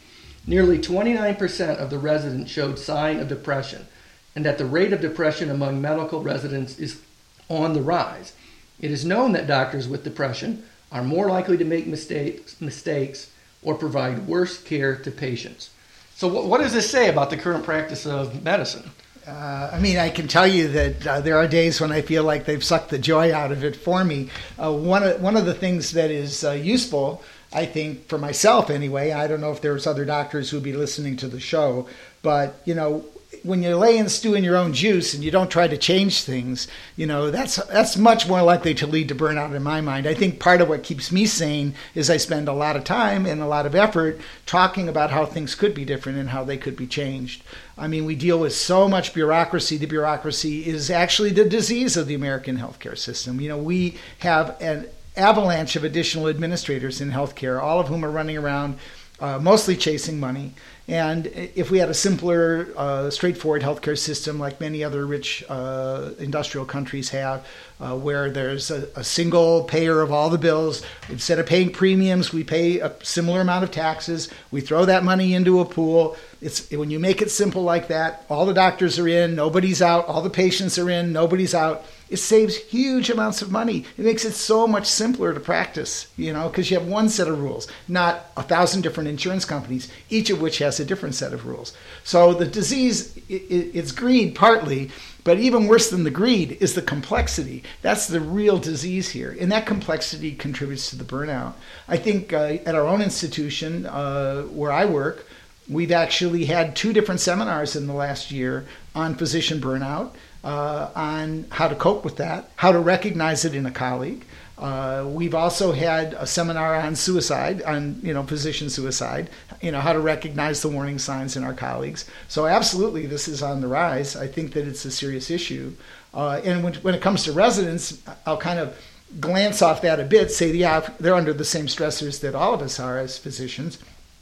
[SPEAKER 1] nearly twenty-nine percent of the residents showed sign of depression, and that the rate of depression among medical residents is on the rise. It is known that doctors with depression are more likely to make mistakes, mistakes or provide worse care to patients. So what, what does this say about the current practice of medicine?
[SPEAKER 2] Uh, I mean, I can tell you that uh, there are days when I feel like they've sucked the joy out of it for me. Uh, one of one of the things that is uh, useful, I think, for myself anyway, I don't know if there's other doctors who'd be listening to the show, but, you know, when you lay and stew in your own juice and you don't try to change things, you know, that's that's much more likely to lead to burnout in my mind. I think part of what keeps me sane is I spend a lot of time and a lot of effort talking about how things could be different and how they could be changed. I mean, we deal with so much bureaucracy. The bureaucracy is actually the disease of the American healthcare system. You know, we have an avalanche of additional administrators in healthcare, all of whom are running around uh, mostly chasing money. And if we had a simpler, uh, straightforward healthcare system like many other rich uh, industrial countries have, uh, where there's a, a single payer of all the bills, instead of paying premiums, we pay a similar amount of taxes. We throw that money into a pool. It's when you make it simple like that, all the doctors are in, nobody's out, all the patients are in, nobody's out. It saves huge amounts of money. It makes it so much simpler to practice, you know, because you have one set of rules, not a thousand different insurance companies, each of which has a different set of rules. So the disease, it's greed partly, but even worse than the greed is the complexity. That's the real disease here. And that complexity contributes to the burnout. I think uh, at our own institution, uh, where I work, we've actually had two different seminars in the last year on physician burnout. Uh, on how to cope with that, how to recognize it in a colleague. Uh, we've also had a seminar on suicide, on you know physician suicide, you know how to recognize the warning signs in our colleagues. So absolutely, this is on the rise. I think that it's a serious issue. Uh, and when, when it comes to residents, I'll kind of glance off that a bit, say, yeah, they're under the same stressors that all of us are as physicians.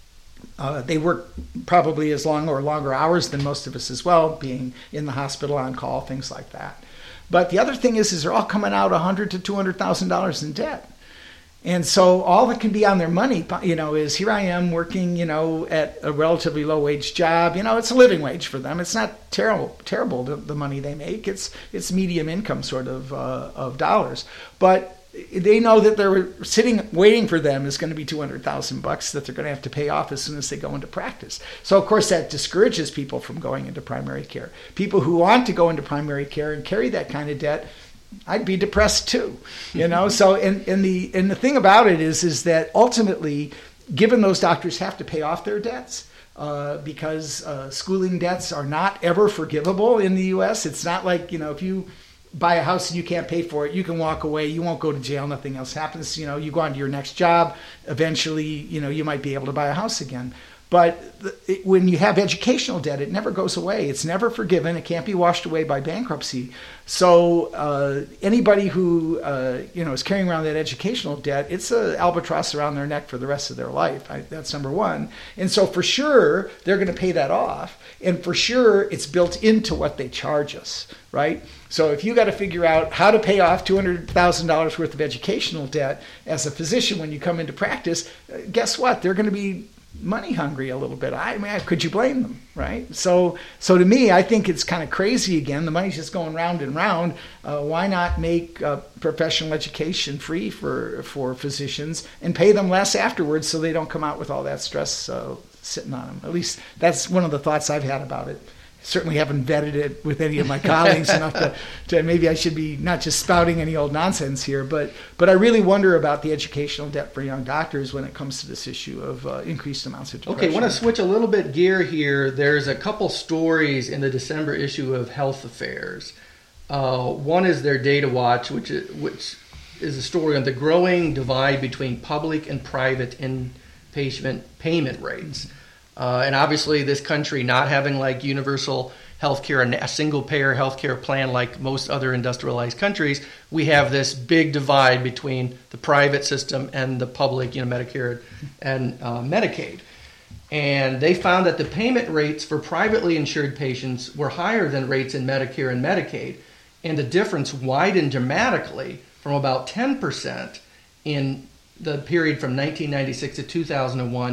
[SPEAKER 2] Uh, they work probably as long or longer hours than most of us as well, being in the hospital on call, things like that. But the other thing is, is they're all coming out one hundred thousand to two hundred thousand dollars in debt. And so all that can be on their money, you know, is here I am working, you know, at a relatively low wage job. You know, it's a living wage for them. It's not terrible, terrible the, the money they make. It's it's medium income sort of uh, of dollars. But they know that they're sitting waiting for them is going to be two hundred thousand bucks that they're going to have to pay off as soon as they go into practice. So of course that discourages people from going into primary care. People who want to go into primary care and carry that kind of debt, I'd be depressed too, you know. So and, and the and the thing about it is is that ultimately, given those doctors have to pay off their debts, uh, because uh, schooling debts are not ever forgivable in the U S. It's not like, you know, if you buy a house and you can't pay for it, you can walk away, you won't go to jail, nothing else happens. You know, you go on to your next job, eventually, you know, you might be able to buy a house again. But the, it, when you have educational debt, it never goes away. It's never forgiven. It can't be washed away by bankruptcy. So uh, anybody who, uh, you know, is carrying around that educational debt, it's an albatross around their neck for the rest of their life. I, that's number one. And so for sure, they're going to pay that off. And for sure, it's built into what they charge us, right? So if you got to figure out how to pay off two hundred thousand dollars worth of educational debt as a physician when you come into practice, guess what? They're going to be money hungry a little bit. I mean, could you blame them, right? So so to me, I think it's kind of crazy again. The money's just going round and round. Uh, why not make uh, professional education free for, for physicians and pay them less afterwards so they don't come out with all that stress uh, sitting on them? At least that's one of the thoughts I've had about it. Certainly haven't vetted it with any of my colleagues enough to, to maybe I should be not just spouting any old nonsense here, but but I really wonder about the educational debt for young doctors when it comes to this issue of uh, increased amounts of depression.
[SPEAKER 1] Okay, I want to switch a little bit gear here. There's a couple stories in the December issue of Health Affairs. Uh, one is their Data Watch, which is, which is a story on the growing divide between public and private inpatient payment rates. Uh, and obviously this country not having like universal health care, a single payer health care plan like most other industrialized countries, we have this big divide between the private system and the public, you know, Medicare and uh, Medicaid. And they found that the payment rates for privately insured patients were higher than rates in Medicare and Medicaid. And the difference widened dramatically from about ten percent in the period from nineteen ninety-six to two thousand one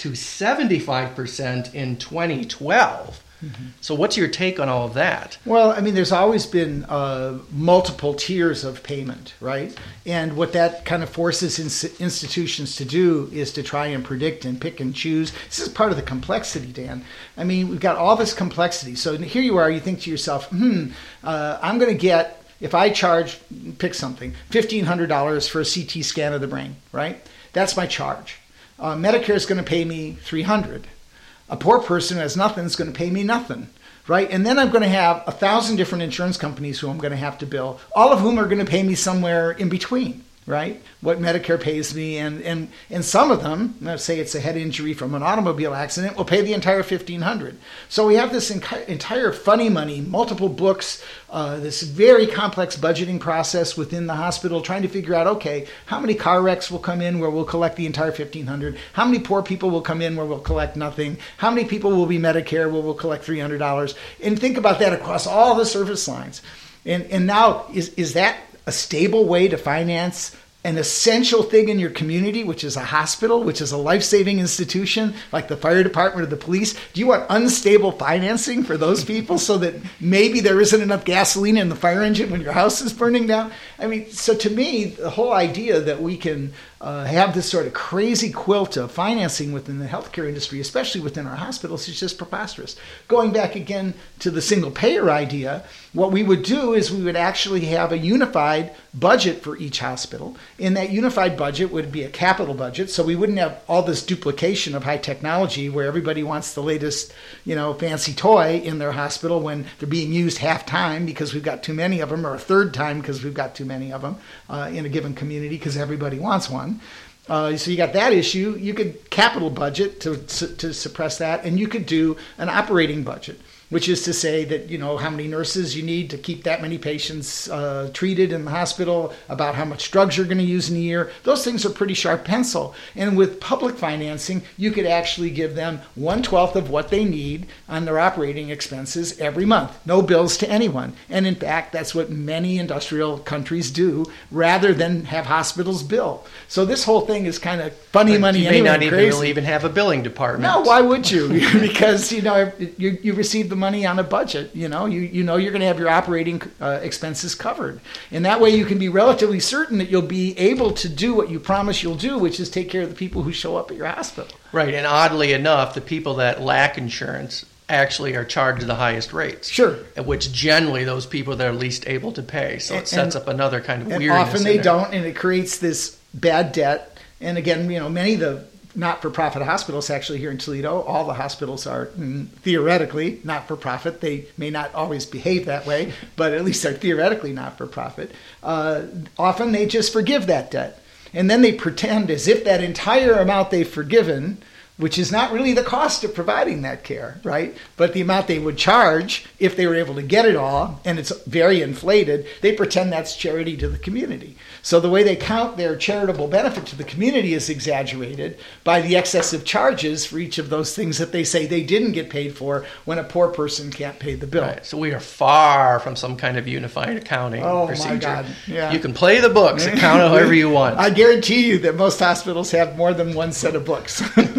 [SPEAKER 1] to seventy-five percent in twenty twelve. Mm-hmm. So what's your take on all of that?
[SPEAKER 2] Well, I mean, there's always been uh, multiple tiers of payment, right? And what that kind of forces ins- institutions to do is to try and predict and pick and choose. This is part of the complexity, Dan. I mean, we've got all this complexity. So here you are, you think to yourself, hmm, uh, I'm going to get, if I charge, pick something, fifteen hundred dollars for a C T scan of the brain, right? That's my charge. Uh, Medicare is going to pay me three hundred dollars. A poor person who has nothing is going to pay me nothing, right? And then I'm going to have a thousand different insurance companies who I'm going to have to bill, all of whom are going to pay me somewhere in between, right? What Medicare pays me, and and and some of them, let's say it's a head injury from an automobile accident, will pay the entire fifteen hundred dollars. So we have this enc- entire funny money, multiple books, uh, this very complex budgeting process within the hospital, trying to figure out, okay, how many car wrecks will come in where we'll collect the entire fifteen hundred dollars? How many poor people will come in where we'll collect nothing? How many people will be Medicare where we'll collect three hundred dollars? And think about that across all the service lines. And and now, is is that a stable way to finance an essential thing in your community, which is a hospital, which is a life-saving institution like the fire department or the police? Do you want unstable financing for those people so that maybe there isn't enough gasoline in the fire engine when your house is burning down? I mean, so to me, the whole idea that we can uh, have this sort of crazy quilt of financing within the healthcare industry, especially within our hospitals, is just preposterous. Going back again to the single payer idea, what we would do is we would actually have a unified budget for each hospital. And that unified budget would be a capital budget, so we wouldn't have all this duplication of high technology where everybody wants the latest, you know, fancy toy in their hospital when they're being used half time because we've got too many of them, or a third time because we've got too many of them uh, in a given community because everybody wants one. Uh, so you got that issue. You could capital budget to to suppress that, and you could do an operating budget, which is to say that, you know, how many nurses you need to keep that many patients uh, treated in the hospital, about how much drugs you're going to use in a year. Those things are pretty sharp pencil. And with public financing, you could actually give them one-twelfth of what they need on their operating expenses every month. No bills to anyone. And in fact, that's what many industrial countries do, rather than have hospitals bill. So this whole thing is kind of funny
[SPEAKER 1] but
[SPEAKER 2] money
[SPEAKER 1] you
[SPEAKER 2] anyway.
[SPEAKER 1] may not
[SPEAKER 2] crazy.
[SPEAKER 1] even really even have a billing department.
[SPEAKER 2] No, why would you? Because, you know, you, you receive the money on a budget. You know, you, you know you're going to have your operating uh, expenses covered. And that way you can be relatively certain that you'll be able to do what you promise you'll do, which is take care of the people who show up at your hospital.
[SPEAKER 1] Right, and oddly enough, the people that lack insurance actually are charged the highest rates.
[SPEAKER 2] Sure.
[SPEAKER 1] At which generally those people that are least able to pay. So it
[SPEAKER 2] and,
[SPEAKER 1] sets up another kind of
[SPEAKER 2] and
[SPEAKER 1] weirdness.
[SPEAKER 2] Often they
[SPEAKER 1] there.
[SPEAKER 2] don't, and it creates this bad debt. And again, you know, many of the not-for-profit hospitals actually here in Toledo, all the hospitals are mm, theoretically not-for-profit. They may not always behave that way, but at least they're theoretically not-for-profit. Uh, often they just forgive that debt. And then they pretend as if that entire amount they've forgiven, which is not really the cost of providing that care, right? But the amount they would charge if they were able to get it all, and it's very inflated, they pretend that's charity to the community. So the way they count their charitable benefit to the community is exaggerated by the excessive charges for each of those things that they say they didn't get paid for when a poor person can't pay the bill.
[SPEAKER 1] Right. So we are far from some kind of unified accounting
[SPEAKER 2] oh,
[SPEAKER 1] procedure.
[SPEAKER 2] My God. Yeah.
[SPEAKER 1] You can play the books and count however you want.
[SPEAKER 2] I guarantee you that most hospitals have more than one set of books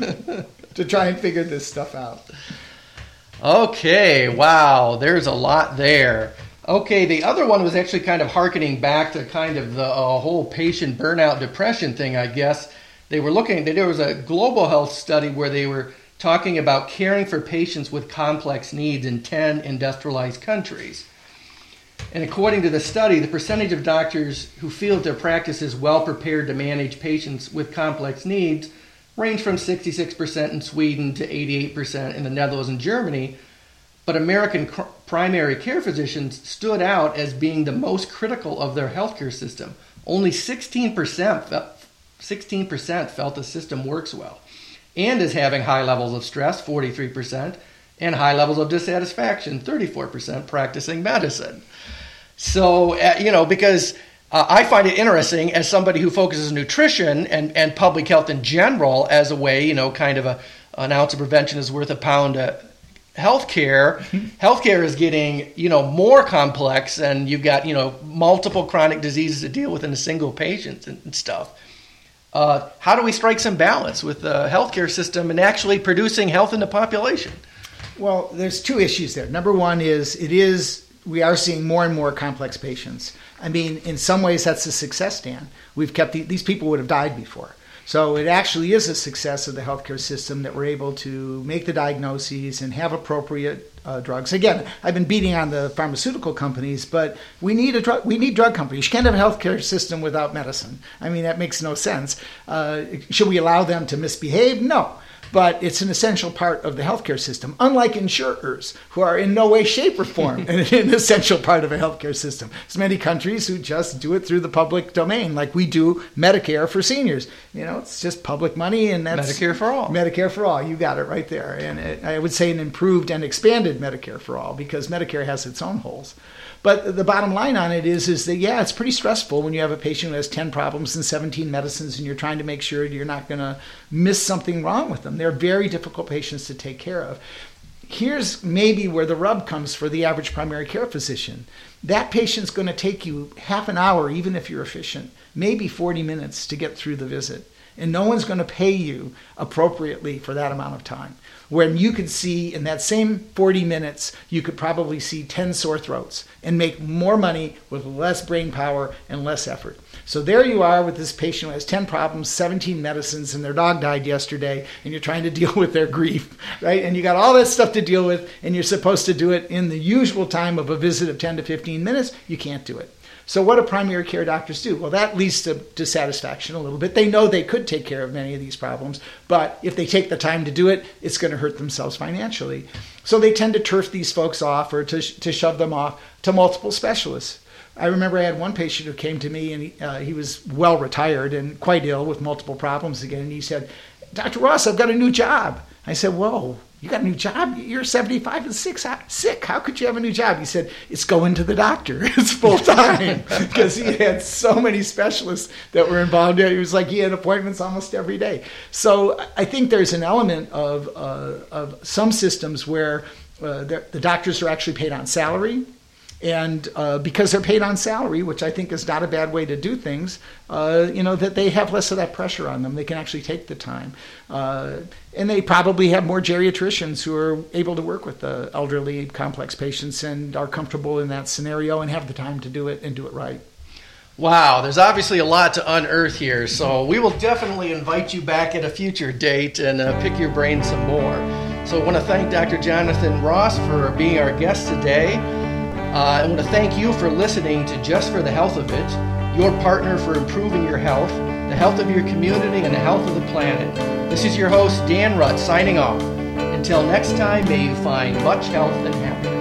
[SPEAKER 2] to try and figure this stuff out.
[SPEAKER 1] Okay, wow, there's a lot there. Okay, the other one was actually kind of hearkening back to kind of the uh, whole patient burnout depression thing, I guess. They were looking, there was a global health study where they were talking about caring for patients with complex needs in ten industrialized countries. And according to the study, the percentage of doctors who feel that their practice is well prepared to manage patients with complex needs range from sixty-six percent in Sweden to eighty-eight percent in the Netherlands and Germany. But American cr- primary care physicians stood out as being the most critical of their healthcare system. Only sixteen percent, fe- sixteen percent felt the system works well, and as having high levels of stress, forty-three percent, and high levels of dissatisfaction, thirty-four percent practicing medicine. So, uh, you know, because uh, I find it interesting as somebody who focuses on nutrition and, and public health in general as a way, you know, kind of a, an ounce of prevention is worth a pound of healthcare. Healthcare is getting, you know, more complex, and you've got, you know, multiple chronic diseases to deal with in a single patient and, and stuff. Uh, how do we strike some balance with the healthcare system and actually producing health in the population?
[SPEAKER 2] Well, there's two issues there. Number one is it is we are seeing more and more complex patients. I mean, in some ways that's a success, Dan. We've kept the, these people would have died before. So it actually is a success of the healthcare system that we're able to make the diagnoses and have appropriate uh, drugs. Again, I've been beating on the pharmaceutical companies, but we need a drug. We need drug companies. You can't have a healthcare system without medicine. I mean, that makes no sense. Uh, should we allow them to misbehave? No. But it's an essential part of the healthcare system, unlike insurers, who are in no way, shape, or form an, an essential part of a healthcare system. There's many countries who just do it through the public domain, like we do Medicare for seniors. You know, it's just public money, and that's
[SPEAKER 1] Medicare for all.
[SPEAKER 2] Medicare for all. You got it right there. And it, I would say an improved and expanded Medicare for all, because Medicare has its own holes. But the bottom line on it is, is that, yeah, it's pretty stressful when you have a patient who has ten problems and seventeen medicines and you're trying to make sure you're not going to miss something wrong with them. They're very difficult patients to take care of. Here's maybe where the rub comes for the average primary care physician. That patient's going to take you half an hour, even if you're efficient, maybe forty minutes to get through the visit. And no one's going to pay you appropriately for that amount of time. When you could see in that same forty minutes, you could probably see ten sore throats and make more money with less brain power and less effort. So there you are with this patient who has ten problems, seventeen medicines, and their dog died yesterday, and you're trying to deal with their grief, right? And you got all that stuff to deal with, and you're supposed to do it in the usual time of a visit of ten to fifteen minutes. You can't do it. So what do primary care doctors do? Well, that leads to dissatisfaction a little bit. They know they could take care of many of these problems, but if they take the time to do it, it's going to hurt themselves financially. So they tend to turf these folks off or to, to shove them off to multiple specialists. I remember I had one patient who came to me, and he, uh, he was well retired and quite ill with multiple problems again. And he said, "Doctor Ross, I've got a new job." I said, "Whoa, you got a new job? You're seventy-five and sick. How could you have a new job?" He said, "It's going to the doctor. It's full time." Because he had so many specialists that were involved. He was like, he had appointments almost every day. So I think there's an element of, uh, of some systems where uh, the doctors are actually paid on salary. And uh, because they're paid on salary, which I think is not a bad way to do things, uh, you know, that they have less of that pressure on them. They can actually take the time. Uh, and they probably have more geriatricians who are able to work with the elderly, complex patients and are comfortable in that scenario and have the time to do it and do it right.
[SPEAKER 1] Wow, there's obviously a lot to unearth here. So we will definitely invite you back at a future date and uh, pick your brain some more. So I want to thank Doctor Jonathan Ross for being our guest today. Uh, I want to thank you for listening to Just for the Health of It, your partner for improving your health, the health of your community, and the health of the planet. This is your host, Dan Rutt, signing off. Until next time, may you find much health and happiness.